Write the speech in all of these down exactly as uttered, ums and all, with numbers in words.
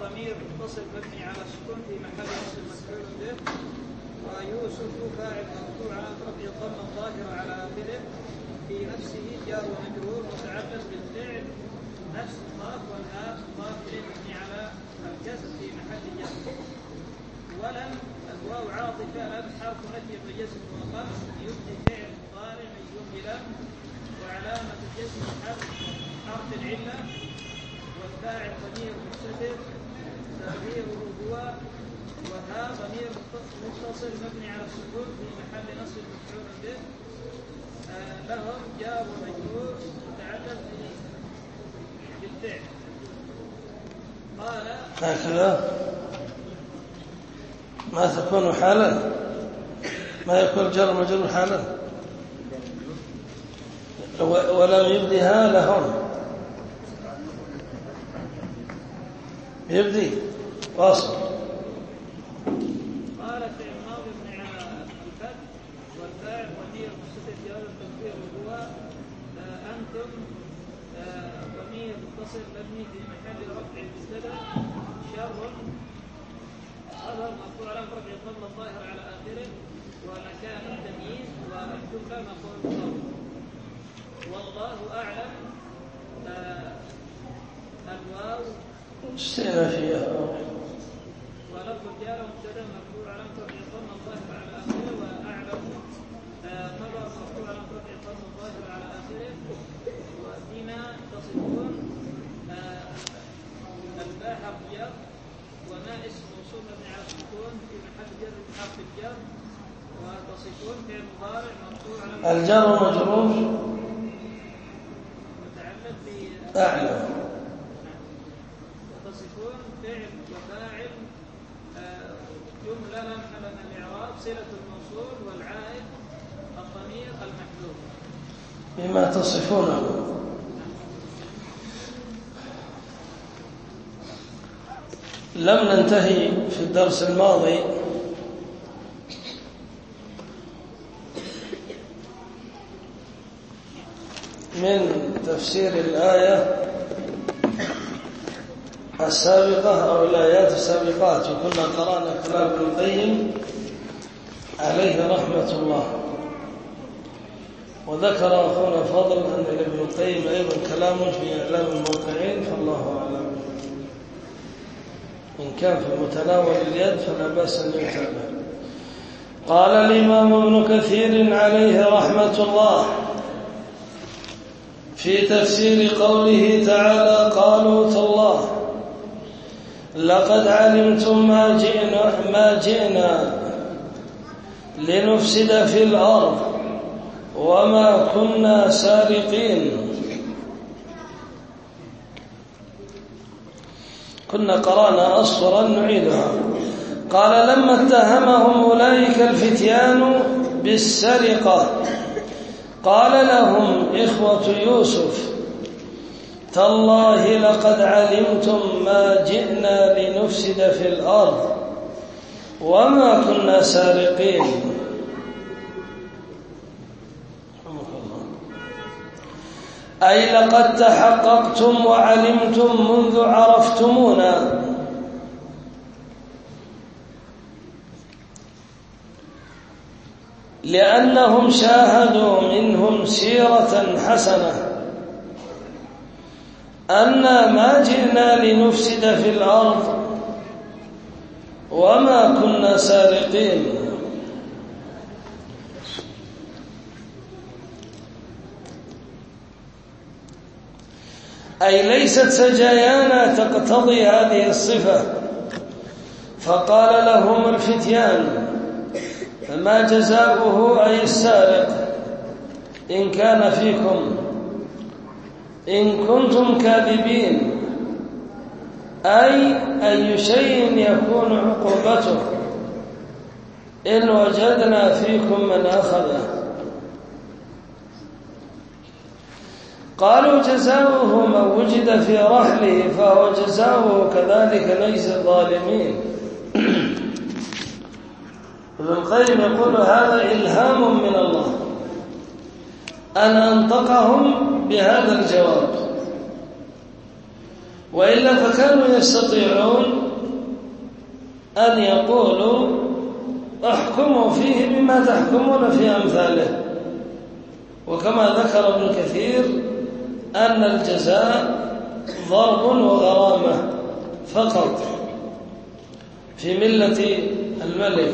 ضمير متصل مبني على السكون في محل نصب مفعول به. ويوسف فاعل مرفوع على رفعه الضمه الظاهره على اخره في نفسه جار ومجرور متعلق بالفعل نفس الضاف والهاء ضاف اليه مبني على الكسر في محل جر. ولم الواو عاطفه لم حرف نفي وجزم وقص يبدي فعل مضارع جمله وعلامه الجزم حرف حرف العله والفاعل ضمير مستتر تغييره هو وها ضمير متصل مبني على السكون في محل نصب مفعول به. آه لهم جار ومجرور متعلق بالفعل. قال هكذا ما تكون حالا، ما يكون جار مجرور حالا ولم يبدها لهم يبدي واصل. قال في الماضي مبني على الفتح والفاعل ضمير مستتر جار التقدير هو آه انتم آه ضمير متصل مبني في محل رفع مبتدا شر خبر مرفوع على رفع الضمه الظاهر على اخره ومكان التمييز والجمله مفعول به. والله اعلم آه الواو استئنافية ولفظ الجار مبتدا مرفوع على رفع الضمه الظاهر على اخره واعلم خبر مرفوع على رفع الضمه الظاهر على اخره وبما تصفون الباء حرف جر وما اسم موصول مبني على السكون في محل جر بحرف الجر وتصفون فعل مضارع مرفوع على الجر مجرور متعلق أعلم وتصفون فعل وفاعل جملة لا محل من الإعراب صلة الموصول والعائد الضمير المحذوف بما تصفونه. لم ننتهي في الدرس الماضي من تفسير الآية السابقة أو الآيات السابقات، وكنا قرأنا كلام ابن القيم عليه رحمة الله. وذكر أخونا فضل أن لابن القيم أيضا كلام في إعلام الموقعين، فالله أعلم. إن كان في متناول اليد فلا بأس أن يتابع. قال الإمام ابن كثير عليه رحمة الله في تفسير قوله تعالى: قالوا تالله لقد علمتم ما جئنا, ما جئنا لنفسد في الأرض وما كنا سارقين. كنا قرأنا أسطرا نعيدها. قال: لما اتهمهم أولئك الفتيان بالسرقة قال لهم إخوة يوسف: تالله لقد علمتم ما جئنا لنفسد في الأرض وما كنا سارقين. أي لقد تحققتم وعلمتم منذ عرفتمونا لأنهم شاهدوا منهم سيرة حسنة أن ما جئنا لنفسد في الأرض وما كنا سارقين. أي ليست سجايانا تقتضي هذه الصفة. فقال لهم الفتيان: فما جزاؤه أي السارق إن كان فيكم إن كنتم كاذبين، أي أي شيء يكون عقوبته إن وجدنا فيكم من أخذه. قالوا: جزاؤه من وجد في رحله فهو جزاؤه كذلك نجزي الظالمين. ابن القيم يقول: هذا إلهام من الله أن أنطقهم بهذا الجواب. وإلا فكانوا يستطيعون أن يقولوا احكموا فيه بما تحكمون في أمثاله. وكما ذكر ابن كثير أن الجزاء ضرب وغرامة فقط في ملة الملك.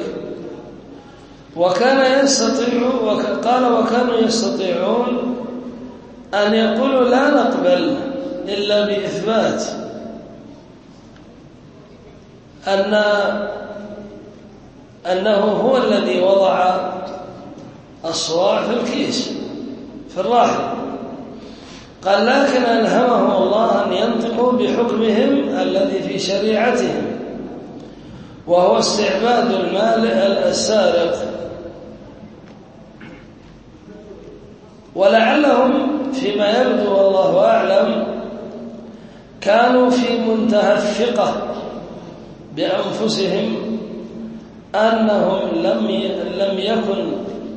وكان يستطيع وقال وكانوا يستطيعون أن يقولوا لا نقبل إلا بإثبات أن أنه هو الذي وضع الصواع في الكيس في الراحل. قال لكن ألهمهم الله أن ينطقوا بحكمهم الذي في شريعتهم، وهو استعباد المال السارق. ولعلهم فيما يبدو والله أعلم كانوا في منتهى الثقة بأنفسهم أنهم لم لم يكن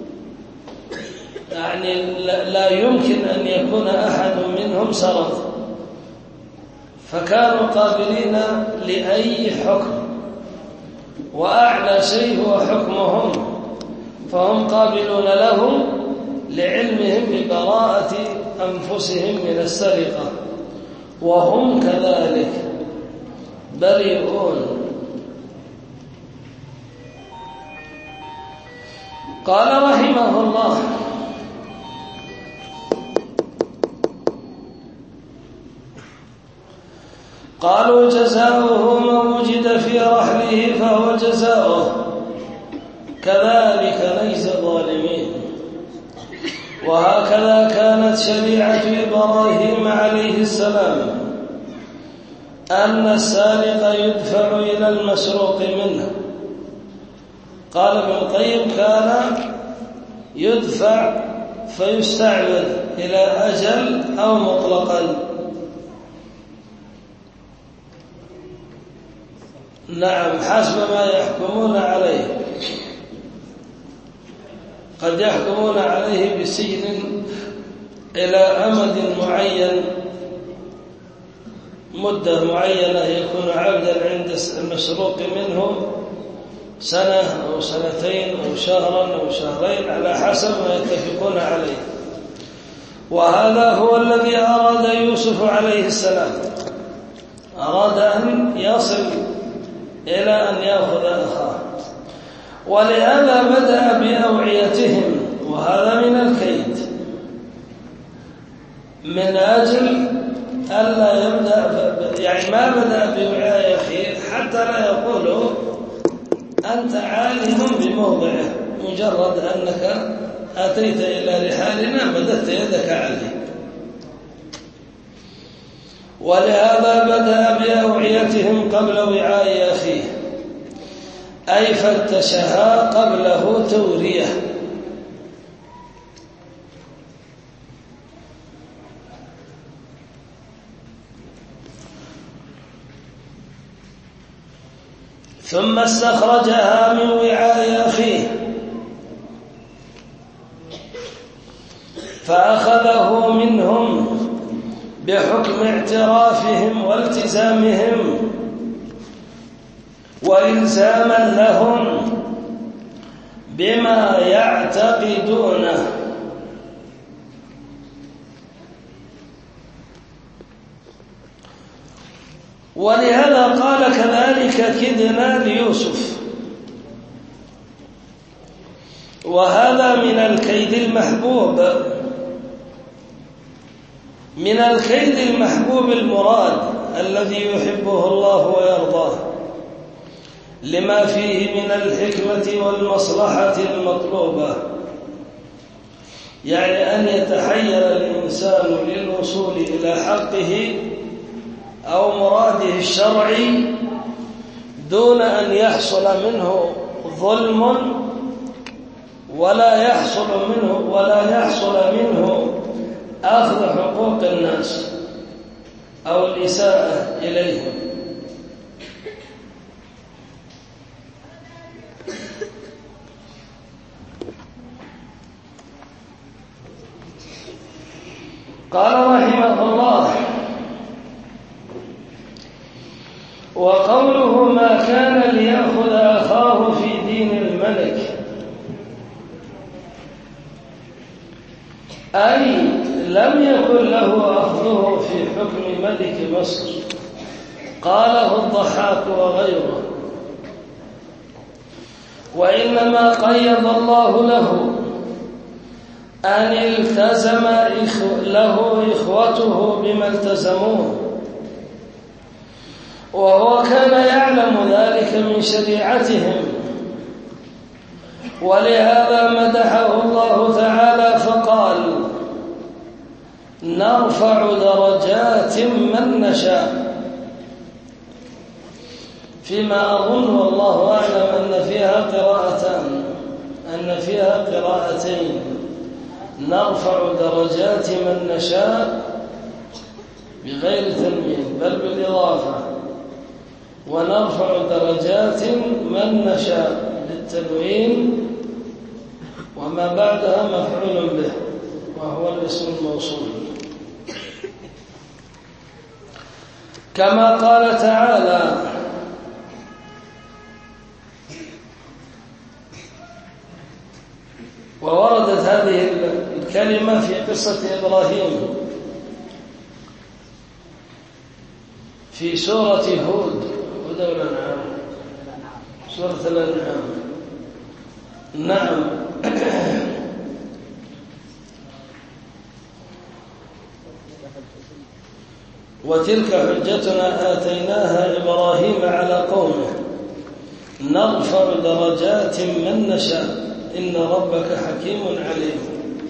يعني لا يمكن أن يكون أحد منهم سرق، فكانوا قابلين لأي حكم، وأعلى شيء هو حكمهم، فهم قابلون له لعلمهم ببراءة أنفسهم من السرقة، وهم كذلك بريئون. قال رحمه الله: قالوا جزاؤه من وجد في رحله فهو جزاؤه، كذلك نجزي الظالمين. وهكذا كانت شريعة إبراهيم عليه السلام، أن السارق يدفع إلى المسروق منه. قال ابن القيم: كان يدفع فيستعبد إلى أجل أو مطلقا. نعم، حسب ما يحكمون عليه. قد يحكمون عليه بسجن إلى أمد معين، مدة معينة، يكون عبدا عند المسروق منه سنة أو سنتين أو شهرا أو شهرين على حسب ما يتفقون عليه. وهذا هو الذي أراد يوسف عليه السلام، أراد أن يصل إلى أن يأخذ أخاه، ولهذا بدأ بأوعيتهم، وهذا من الكيد، من أجل ألا يبدأ، يعني ما بدأ بوعاء أخيه حتى لا يقولوا أنت عالم بموضعه، مجرد أنك أتيت إلى رحالنا مددت يدك عليه. ولهذا بدأ بأوعيتهم قبل وعاء أخيه، أي فتشها قبله تورية. ثم استخرجها من وعاء أخيه فأخذه منهم بحكم اعترافهم والتزامهم وإلزاما لهم بما يعتقدونه. ولهذا قال: كذلك كدنا ليوسف. وهذا من الكيد المحبوب، من الكيد المحبوب المراد الذي يحبه الله ويرضاه، لما فيه من الحكمة والمصلحة المطلوبة، يعني أن يتحير الإنسان للوصول إلى حقه أو مراده الشرعي دون أن يحصل منه ظلم ولا يحصل منه ولا يحصل منه أخذ حقوق الناس أو الإساءة إليهم. قال رحمه الله: وقوله ما كان ليأخذ أخاه في دين الملك أي لم يكن له أخذه في حكم ملك مصر، قاله الضحاك وغيره، وإنما قيض الله له أن التزم له إخوته بما التزموه، وهو كان يعلم ذلك من شريعتهم، ولهذا مدحه الله تعالى فقال نرفع درجات من نشاء، فيما أظن والله أعلم أن فيها قراءتان أن فيها قراءتين نرفع درجات من نشاء بغير تنوين بل بالإضافة، ونرفع درجات من نشاء بالتنوين وما بعدها مفعول به وهو الاسم الموصول، كما قال تعالى ووردت هذه الكلمة في قصة إبراهيم في سورة هود هود ولا نعم سورة الأنعام نعم وتلك حجتنا آتيناها إبراهيم على قومه نرفع درجات من نشاء إن ربك حكيم عليم.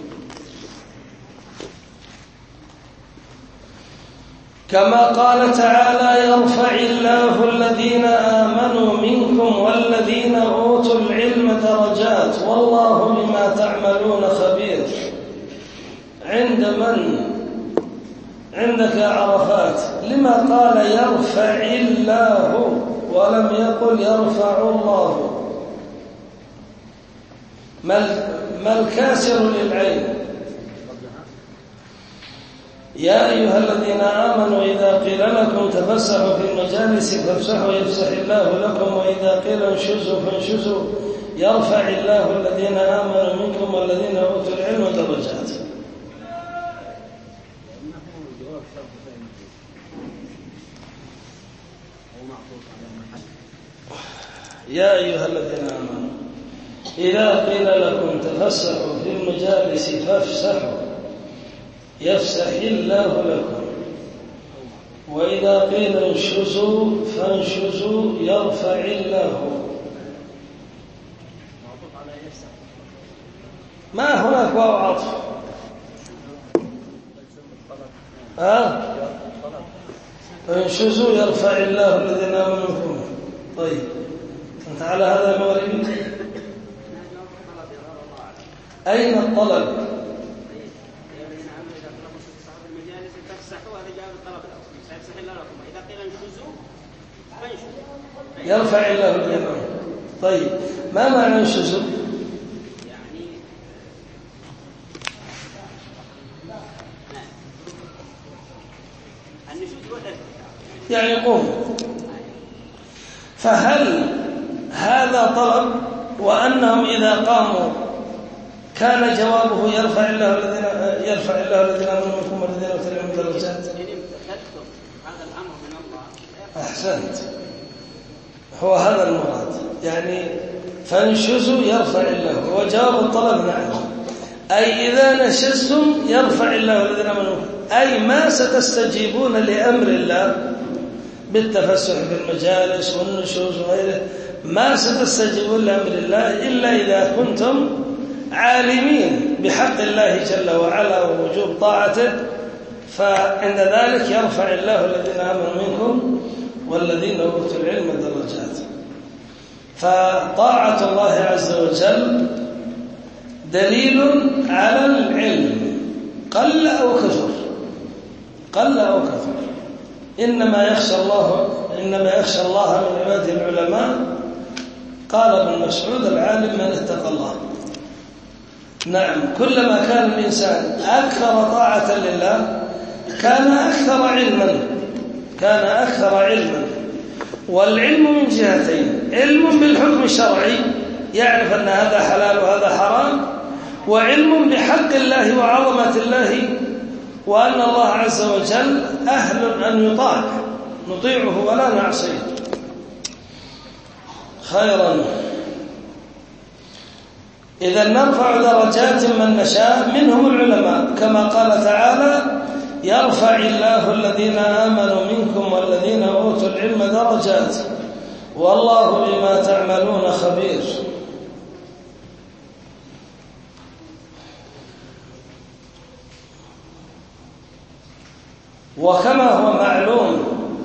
كما قال تعالى يرفع الله الذين آمنوا منكم والذين أوتوا العلم درجات والله بما تعملون خبير. عند من؟ عندك عرفات. لما قال يرفع الله ولم يقل يرفع الله؟ ما الكاسر للعين؟ يا أيها الذين آمنوا إذا قيل لكم تفسحوا في المجالس فافسحوا يفسح الله لكم وإذا قيل انشزوا فانشزوا يرفع الله الذين آمنوا منكم والذين أوتوا العلم درجات. يا أيها الذين آمنوا إذا قيل لكم تفسحوا في المجالس فافسحوا يفسح الله لكم وإذا قيل انشزوا فانشزوا يرفع الله. ما هناك واو عطف ها فانشزوا يرفع الله الذين آمنوا منكم. طيب أنت على هذا المغربي أين الطلب؟ يرفع الله الذين آمنوا. طيب ما معنى انشزوا؟ يعني النشوز والأذى يعني قوموا. فهل هذا طلب وأنهم إذا قاموا كان جوابه يرفع الله الذين يرفع الله الذين آمنوا منكم والذين أوتوا العلم درجات؟ هذا الأمر من الله. أحسنت، هو هذا المراد. يعني فانشزوا يرفع الله وجواب الطلب نعم، أي إذا نشزتم يرفع الله الذين آمنوا منكم، أي ما ستستجيبون لأمر الله بالتفسح في المجالس والنشوز وغيره، ما ستستجيبون لأمر الله إلا إذا كنتم عالمين بحق الله جل وعلا ووجوب طاعته، فعند ذلك يرفع الله الذين آمنوا منكم والذين أوتوا العلم درجات. فطاعة الله عز وجل دليل على العلم قل أو كثر قل أو كثر. إنما يخشى الله إنما يخشى الله من عباده العلماء. قال ابن مسعود العالم من اتقى الله. نعم، كلما كان الإنسان أكثر طاعة لله كان أكثر علما كان أكثر علما والعلم من جهتين: علم بالحكم الشرعي يعرف أن هذا حلال وهذا حرام، وعلم بحق الله وعظمة الله وأن الله عز وجل أهل أن يطاع، نطيعه ولا نعصيه. خيرا. إذا نرفع درجات من نشاء منهم العلماء، كما قال تعالى: يرفع الله الذين آمنوا منكم والذين أوتوا العلم درجات والله بما تعملون خبير. وكما هو معلوم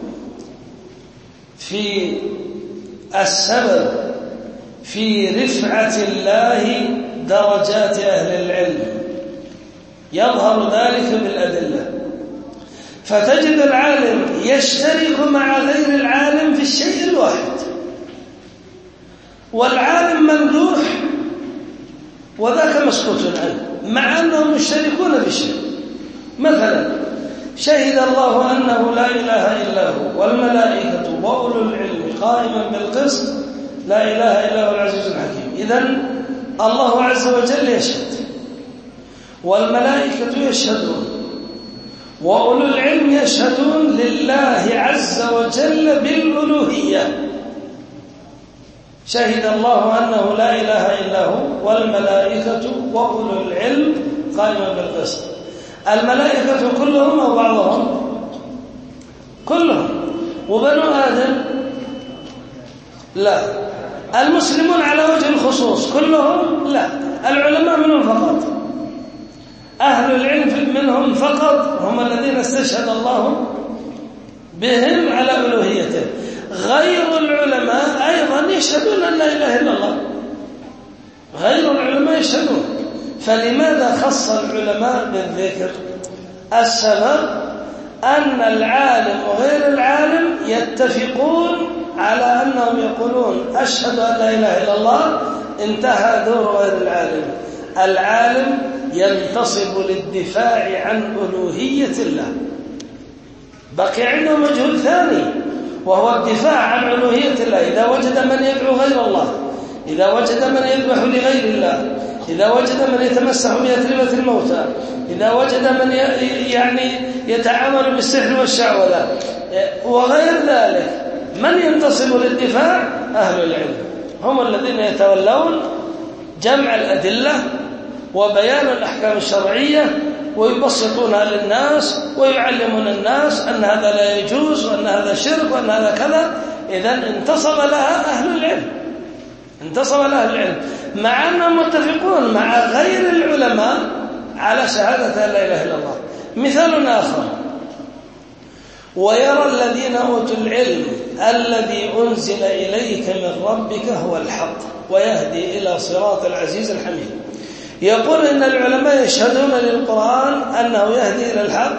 في السبب في رفعة الله درجات أهل العلم، يظهر ذلك بالأدلة، فتجد العالم يشترك مع غير العالم في الشيء الواحد، والعالم ممدوح وذاك مسكوت عنه مع أنهم يشتركون في الشيء. مثلا شهد الله أنه لا إله إلا هو والملائكة وأولو العلم قائما بالقسط لا إله إلا هو العزيز الحكيم. إذن الله عز وجل يشهد، والملائكة يشهدون، وأولو العلم يشهدون لله عز وجل بالألوهية. شهد الله أنه لا إله إلا هو والملائكة وأولو العلم قائما بالقسط. الملائكة كلهم أو بعضهم؟ كلهم. وبنو آدم؟ لا. المسلمون على وجه الخصوص كلهم؟ لا. العلماء منهم فقط، أهل العلم منهم فقط هم الذين استشهد الله بهم على ألوهيته. غير العلماء أيضا يشهدون أن لا إله إلا الله، غير العلماء يشهدون. فلماذا خص العلماء بالذكر؟ السبب أن العالم وغير العالم يتفقون على أنهم يقولون أشهد أن لا إله إلا الله، انتهى دور غير العالم. العالم ينتصب للدفاع عن ألوهية الله، بقي عنده مجهول ثاني وهو الدفاع عن ألوهية الله. إذا وجد من يدعو غير الله، إذا وجد من يذبح لغير الله، إذا وجد من يتمسح بأتربة الموتى، إذا وجد من يعني يتعامل بالسحر والشعوذة وغير ذلك، من ينتصب للدفاع؟ أهل العلم، هم الذين يتولون جمع الأدلة وبيان الأحكام الشرعية ويبسطونها للناس ويعلمون الناس أن هذا لا يجوز وأن هذا شرك وأن هذا كذا. إذن انتصب لها أهل العلم، انتصب لها أهل العلم، مع أنهم متفقون مع غير العلماء على شهادة لا إله إلا الله. مثال آخر: ويرى الذين أوتوا العلم الذي أنزل إليك من ربك هو الحق ويهدي إلى صراط العزيز الحميد. يقول إن العلماء يشهدون للقرآن أنه يهدي إلى الحق،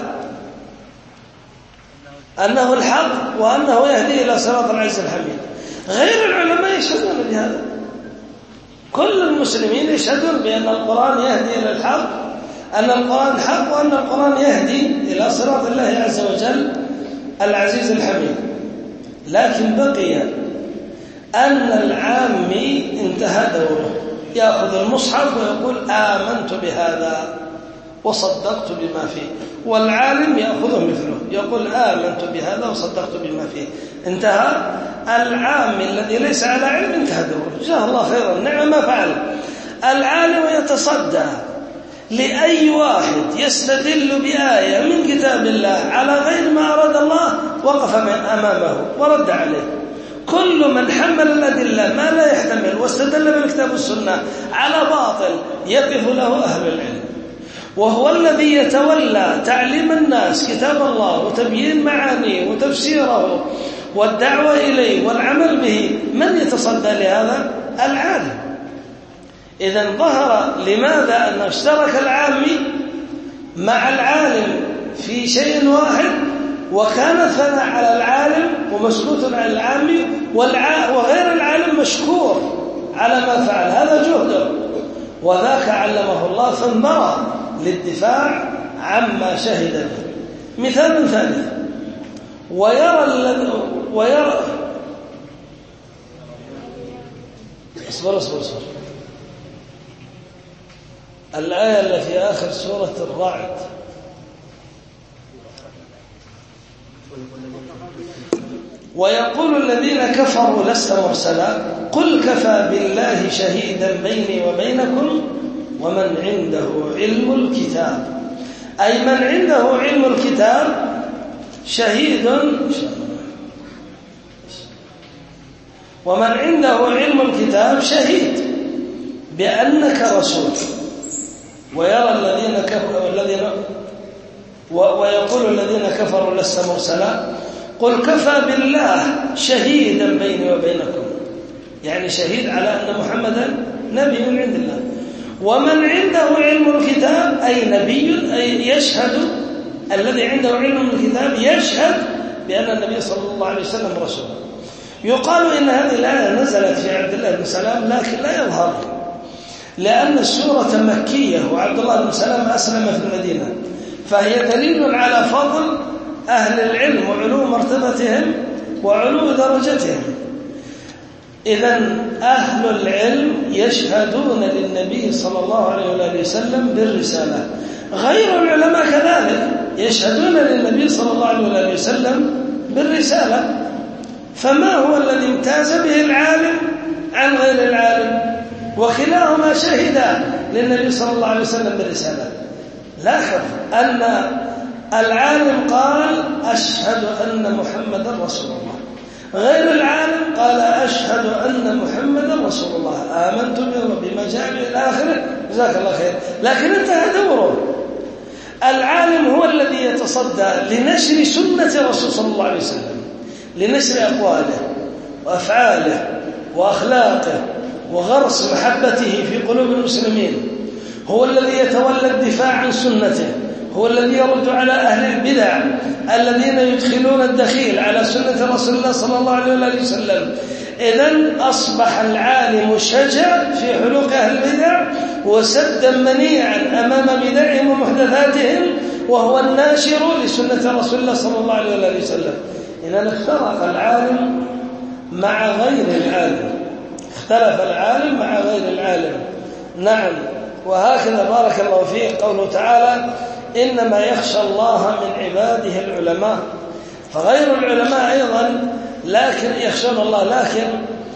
أنه الحق وأنه يهدي إلى صراط العزيز الحميد. غير العلماء يشهدون بهذا، كل المسلمين يشهدون بأن القرآن يهدي إلى الحق، أن القرآن حق وأن القرآن يهدي إلى صراط الله عز وجل العزيز الحميد. لكن بقي أن العامي انتهى دوره، يأخذ المصحف ويقول آمنت بهذا وصدقت بما فيه، والعالم يأخذه مثله يقول آمنت بهذا وصدقت بما فيه. انتهى. العامي الذي ليس على علم انتهى دوره، جزاه الله خيرا، نعم ما فعل. العالم يتصدى لأي واحد يستدل بآية من كتاب الله على غير ما أراد الله، وقف من أمامه ورد عليه. كل من حمل الأدلة ما لا يحتمل واستدل بالكتاب والسنة على باطل يقف له أهل العلم، وهو الذي يتولى تعليم الناس كتاب الله وتبيين معانيه وتفسيره والدعوة إليه والعمل به. من يتصدى لهذا؟ العالم. إذن ظهر لماذا أن اشترك العامي مع العالم في شيء واحد، وكان الثناء على العالم ومسكوت على العامي، وغير العالم مشكور على ما فعل، هذا جهده، وذاك علمه الله ثمرة للدفاع عما شهد به. مثال ثالث: ويرى, ويرى اصبر اصبر اصبر الآية اللي في آخر سورة الرعد ويقول الذين كفروا لست مرسلا قل كفى بالله شهيدا بيني وبينكم ومن عنده علم الكتاب أي من عنده علم الكتاب شهيد ومن عنده علم الكتاب شهيد بأنك رسول ويرى الذين كفروا الذين ويقول الذين كفروا لست مرسلا قل كفى بالله شهيدا بيني وبينكم يعني شهيد على أن محمدا نبي من عند الله ومن عنده علم الكتاب أي نبي أي يشهد الذي عنده علم الكتاب يشهد بأن النبي صلى الله عليه وسلم رسول. يقال إن هذه الآية نزلت في عبد الله بن سلام لكن لا يظهر لأن السورة مكية وعبد الله بن سلام أسلم في المدينة فهي دليل على فضل أهل العلم وعلو مرتبتهم وعلو درجتهم. إذن أهل العلم يشهدون للنبي صلى الله عليه وآله وسلم بالرسالة غير العلماء كذلك يشهدون للنبي صلى الله عليه وآله وسلم بالرسالة. فما هو الذي امتاز به العالم عن غير العالم وكلاهما شهدا للنبي صلى الله عليه وسلم بالرسالة. لاحظ أن العالم قال أشهد أن محمدا رسول الله غير العالم قال أشهد أن محمدا رسول الله آمنت بما جاء إلى آخره جزاك الله خير. لكن انتهى دوره. العالم هو الذي يتصدى لنشر سنة الرسول صلى الله عليه وسلم لنشر أقواله وأفعاله وأخلاقه وغرس محبته في قلوب المسلمين. هو الذي يتولى الدفاع عن سنته هو الذي يرد على أهل البدع الذين يدخلون الدخيل على سنة رسول الله صلى الله عليه وسلم. إذن أصبح العالم شجع في حلوق أهل البدع وسدا منيعا أمام بدعهم ومحدثاتهم وهو الناشر لسنة رسول الله صلى الله عليه وسلم. إذن اختلف العالم مع غير العالم اختلف العالم مع غير العالم. نعم. وهكذا بارك الله فيك قوله تعالى إنما يخشى الله من عباده العلماء. فغير العلماء أيضا لكن يخشون الله لكن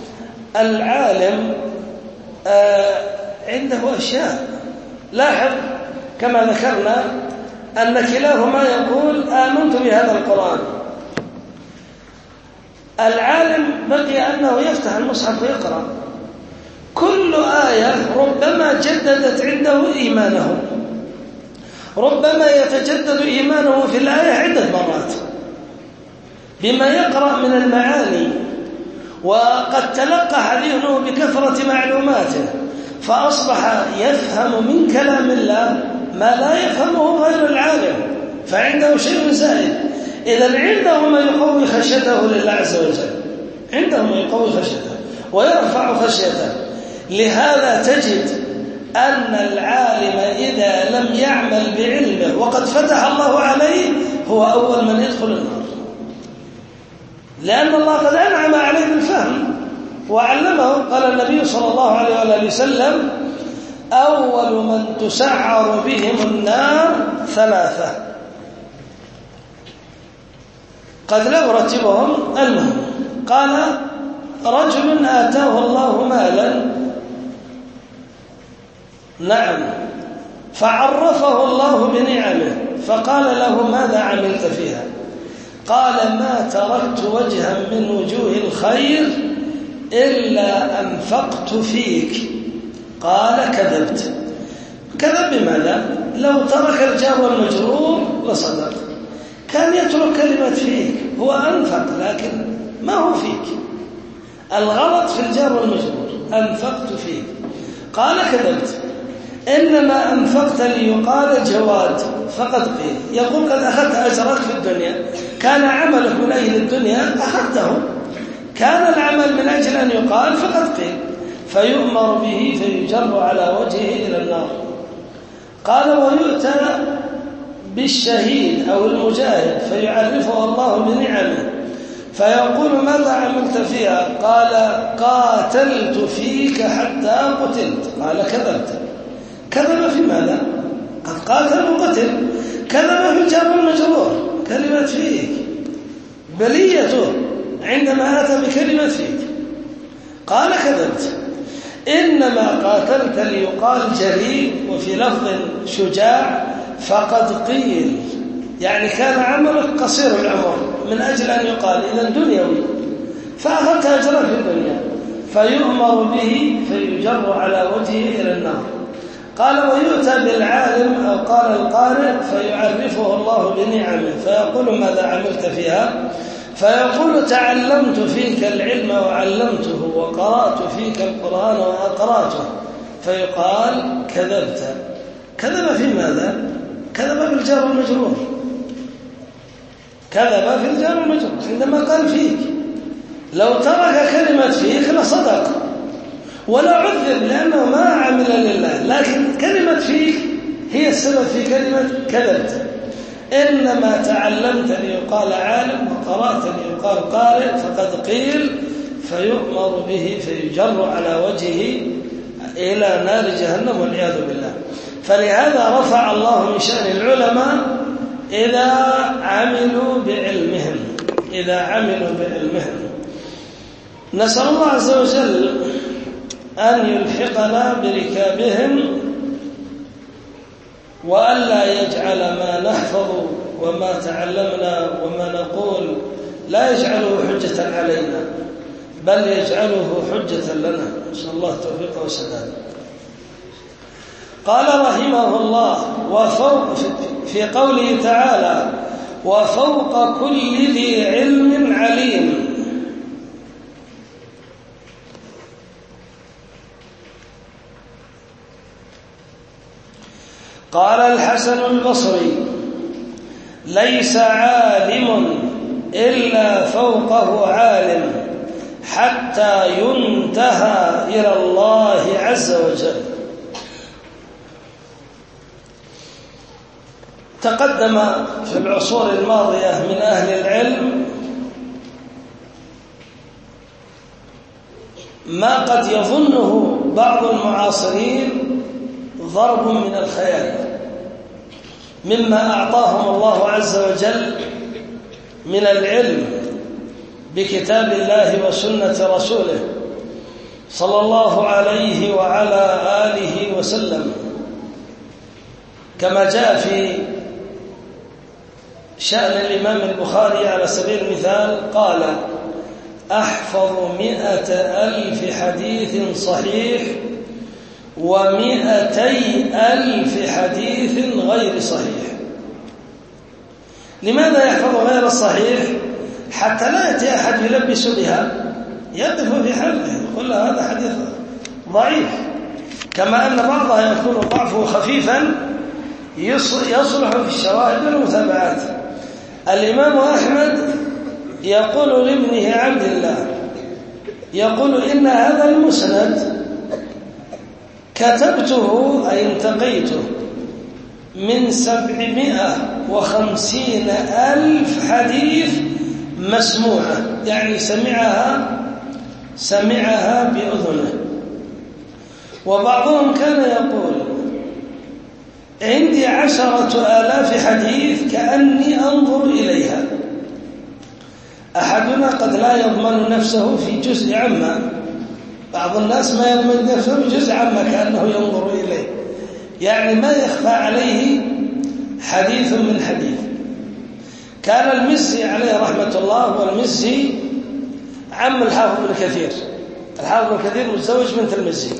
العالم آه عنده أشياء. لاحظ كما ذكرنا أن كلاهما يقول آمنت بهذا القرآن. العالم بقي أنه يفتح المصحف ويقرأ كل آية ربما جددت عنده إيمانه ربما يتجدد إيمانه في الآية عدة مرات بما يقرأ من المعاني وقد تلقى حديثه بكثرة معلوماته فأصبح يفهم من كلام الله ما لا يفهمه غير العالم فعنده شيء زائد. إذن عنده ما يقوي خشيته لله عز وجل عنده ما يقوي خشيته ويرفع خشيته. لهذا تجد أن العالم إذا لم يعمل بعلمه وقد فتح الله عليه هو أول من يدخل النار لأن الله قد أنعم عليه بالفهم وعلمه. قال النبي صلى الله عليه وآله وسلم أول من تسعر بهم النار ثلاثة قد لا يرتبهم المهم. قال رجل آتاه الله مالا نعم فعرفه الله بنعمه فقال له ماذا عملت فيها قال ما تركت وجها من وجوه الخير إلا أنفقت فيك. قال كذبت. كذب بماذا؟ لو ترك الجار والمجرور لصدق كان يترك كلمة فيك هو أنفق لكن ما هو فيك. الغلط في الجار والمجرور أنفقت فيك. قال كذبت إنما أنفقت ليقال جواد فقد قيل. يقول قد أخذت أجرك في الدنيا كان عملك من أجل الدنيا أخذته كان العمل من أجل أن يقال فقد قيل فيؤمر به فيجر على وجهه إلى النار. قال ويؤتى بالشهيد أو المجاهد فيعرفه الله بنعمه فيقول ماذا عملت فيها؟ قال قاتلت فيك حتى قتلت. قال كذبت. كذب في ماذا؟ قد قاتل وقتل. كذب في الجار والمجرور، كلمة فيك بليته عندما أتى بكلمة فيك قال كذبت. إنما قاتلت ليقال جريء، وفي لفظ شجاع فقد قيل، يعني كان عملك قصير العمر من أجل أن يقال إذن دنيوي، فأخذت أجرا في الدنيا فيؤمر به فيجر على وجهه إلى النار. قال ويؤتى بالعالم أو قال القارئ فيعرفه الله بنعمه فيقول ماذا عملت فيها؟ فيقول تعلمت فيك العلم وعلمته، وقرأت فيك القرآن وأقرأته. فيقال كذبت. كذب في ماذا؟ كذب بالجار والمجرور. كذب في الجار والمجرور عندما قال فيك. لو ترك كلمة فيك لصدق ولا عذب لأنه ما عمل لله، لكن كلمة فيك هي السبب في كلمة كذبت. إنما تعلمت ليقال عالم وقرأت ليقال قارئ فقد قيل، فيؤمر به فيجر على وجهه إلى نار جهنم والعياذ بالله. فلهذا رفع الله من شأن العلماء إذا عملوا بعلمهم إذا عملوا بعلمهم. نسأل الله عز وجل أن يلحقنا بركابهم، وألا يجعل ما نحفظ وما تعلمنا وما نقول لا يجعله حجة علينا، بل يجعله حجة لنا. نسأل الله التوفيق والسداد. قال رحمه الله وفوق في قوله تعالى وفوق كل ذي علم عليم. قال الحسن البصري ليس عالم إلا فوقه عالم حتى ينتهى إلى الله عز وجل. تقدم في العصور الماضية من أهل العلم ما قد يظنه بعض المعاصرين ضرب من الخيال مما أعطاهم الله عز وجل من العلم بكتاب الله وسنة رسوله صلى الله عليه وعلى آله وسلم، كما جاء في شأن الإمام البخاري على سبيل المثال قال أحفظ مئة ألف حديث صحيح ومئتي ألف حديث غير صحيح. لماذا يحفظ غير الصحيح؟ حتى لا يأتي أحد يلبس بها يقف في حلقه يقول له هذا حديث ضعيف، كما أن بعضها يكون ضعفه خفيفا يصلح في الشواهد والمتابعات. الإمام أحمد يقول لابنه عبد الله يقول إن هذا المسند كتبته أي انتقيته من سبعمائة وخمسين ألف حديث مسموعة، يعني سمعها سمعها بأذنه. وبعضهم كان يقول عندي عشرة آلاف حديث كأني أنظر إليها. أحدنا قد لا يضمن نفسه في جزء عما، بعض الناس ما يضمن نفسه في جزء عما كأنه ينظر إليه، يعني ما يخفى عليه حديث من حديث. كان المزي عليه رحمة الله، والمزي عم الحافظ بن كثير، الحافظ بن كثير متزوج بنت المزي.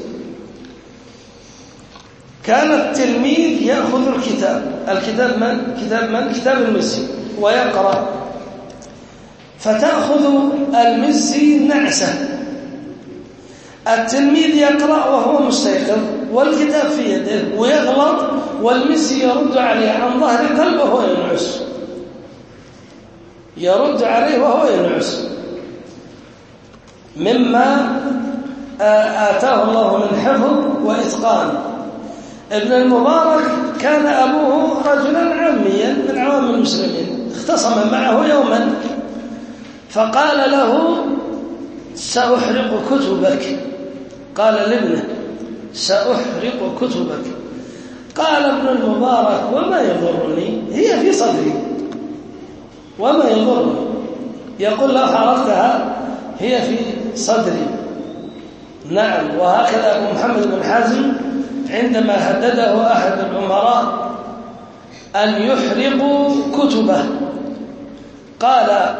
كان التلميذ يأخذ الكتاب الكتاب من؟ كتاب من؟ كتاب المزي ويقرأ، فتأخذ المزي نعسة. التلميذ يقرأ وهو مستيقظ والكتاب في يده ويغلط، والمزي يرد عليه عن ظهر قلب وهو ينعس، يرد عليه وهو ينعس، مما آتاه الله من حفظ وإتقان. ابن المبارك كان أبوه رجلا عاميا من عوام المسلمين، اختصم معه يوما فقال له سأحرق كتبك. قال لابنه سأحرق كتبك. قال ابن المبارك وما يضرني، هي في صدري وما يضرني. يقول لو حرقتها هي في صدري. نعم. وهكذا أبو محمد بن حازم عندما هدده أحد الأمراء أن يحرقوا كتبه قال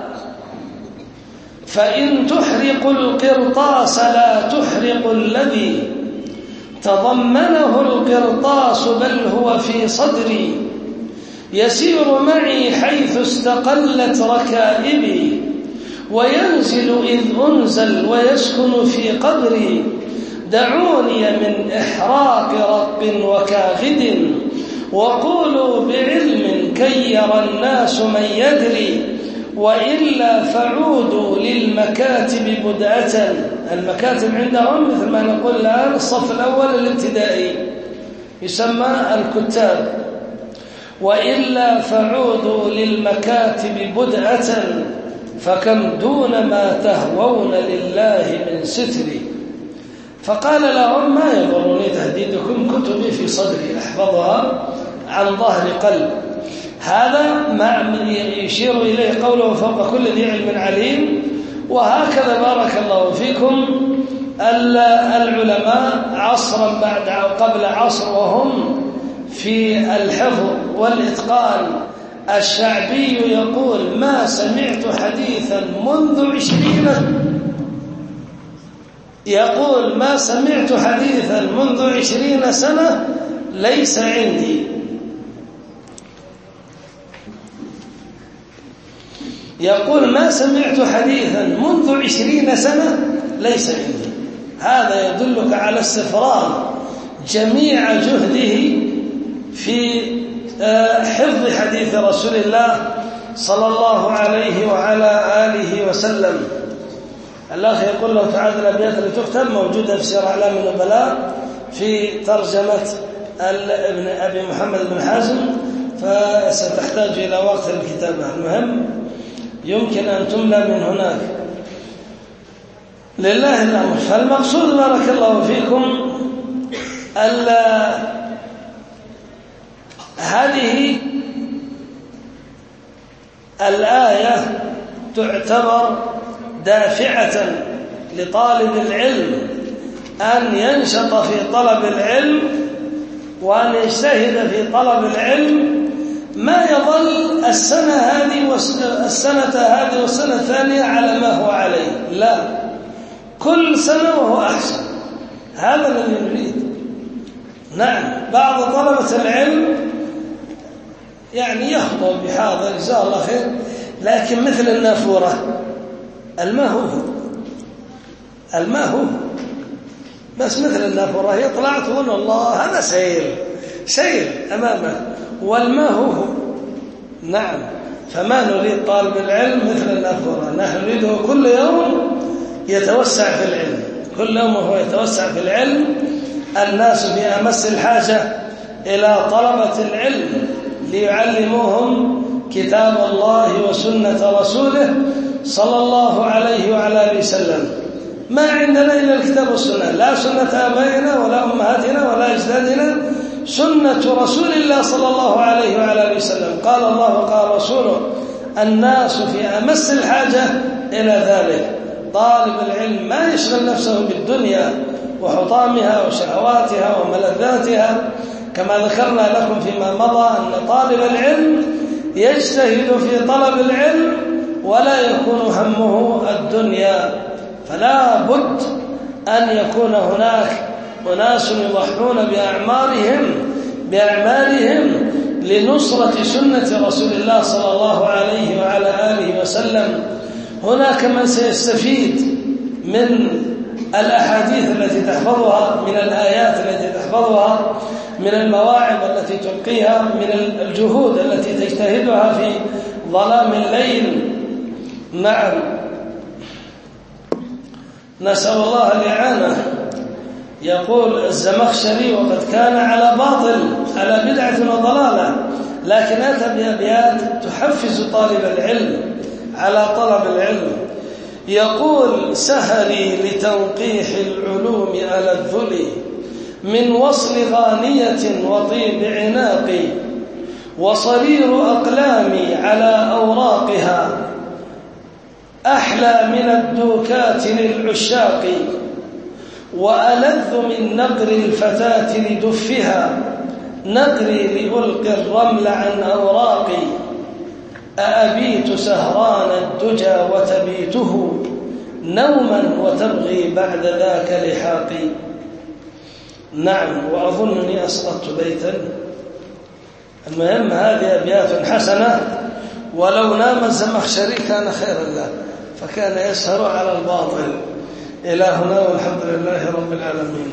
فإن تحرق القرطاس لا تحرق الذي تضمنه القرطاس بل هو في صدري، يسير معي حيث استقلت ركائبي، وينزل إذ أنزل ويسكن في قبري، دعوني من إحراق رب وكاغد، وقولوا بعلم كي يرى الناس من يدري، وإلا فعودوا للمكاتب بدعة. المكاتب عندهم مثل ما نقول الآن الصف الأول الابتدائي يسمى الكتاب، وإلا فعودوا للمكاتب بدعة، فكم دون ما تهوون لله من ستري. فقال لهم ما يضرني تهديدكم، كتبي في صدري أحفظها عن ظهر قلب. هذا ما يشير إليه قوله فوق كل ذي علم عليم. وهكذا بارك الله فيكم العلماء عصرا بعد أو قبل عصر وهم في الحفظ والإتقان. الشعبي يقول ما سمعت حديثا منذ عشرين يقول ما سمعت حديثا منذ عشرين سنة ليس عندي. يقول ما سمعت حديثا منذ عشرين سنة ليس عندي. هذا يدلك على استفراغ جميع جهده في حفظ حديث رسول الله صلى الله عليه وعلى آله وسلم. الأخ يقول له تعالى الأبيات اللي تكتب موجودة في سير أعلام النبلاء في ترجمة ابن أبي محمد بن حازم، فستحتاج إلى وقت الكتابة. المهم يمكن أن تملى من هناك. لله الأمر. فالمقصود بارك الله فيكم هذه الآية تعتبر دافعة لطالب العلم أن ينشط في طلب العلم وأن يجتهد في طلب العلم، ما يظل السنة هذه والسنة هذه والسنة الثانية على ما هو عليه، لا، كل سنة وهو أحسن. هذا الذي نريد. نعم. بعض طلبة العلم يعني يخطب بحاضر جزاه الله خير، لكن مثل النافورة الماء هو الماء هو بس مثل النافورة هي طلعت تقول الله هذا سيل سيل أمامه والماء هو. نعم. فما نريد طالب العلم مثل النافورة، نحن نريده كل يوم يتوسع في العلم، كل يوم هو يتوسع في العلم. الناس في أمس الحاجة إلى طلبة العلم ليعلموهم كتاب الله وسنة رسوله صلى الله عليه وعلى آله وسلم. ما عندنا إلا الكتاب والسنة، لا سنة آبائنا ولا أمهاتنا ولا أجدادنا، سنة رسول الله صلى الله عليه وعلى آله وسلم. قال الله وقال رسوله. الناس في أمس الحاجة إلى ذلك. طالب العلم ما يشغل نفسه بالدنيا وحطامها وشهواتها وملذاتها، كما ذكرنا لكم فيما مضى أن طالب العلم يجتهد في طلب العلم ولا يكون همه الدنيا. فلا بد أن يكون هناك أناس يضحون بأعمارهم بأعمالهم لنصرة سنة رسول الله صلى الله عليه وعلى آله وسلم. هناك من سيستفيد من الأحاديث التي تحفظها، من الآيات التي تحفظها، من المواعظ التي تلقيها، من الجهود التي تجتهدها في ظلام الليل. نعم. نسأل الله الإعانة. يقول الزمخشري وقد كان على باطل على بدعة وضلالة، لكن أتى بأبيات تحفز طالب العلم على طلب العلم. يقول سهري لتنقيح العلوم على الذل من وصل غانية وطيب عناقي وصرير أقلامي على أوراقها أحلى من الدوكات للعشاق وألذ من نقر الفتاة لدفها نقري لألقي الرمل عن أوراقي أأبيت سهران الدجى وتبيته نوما وتبغي بعد ذاك لحاقي. نعم، وأظنني أسقطت بيتا. المهم هذه أبيات حسنة، ولو نام الزمخشري كان خيرا له، فكان يسهر على الباطل. إلى هنا والحمد لله رب العالمين.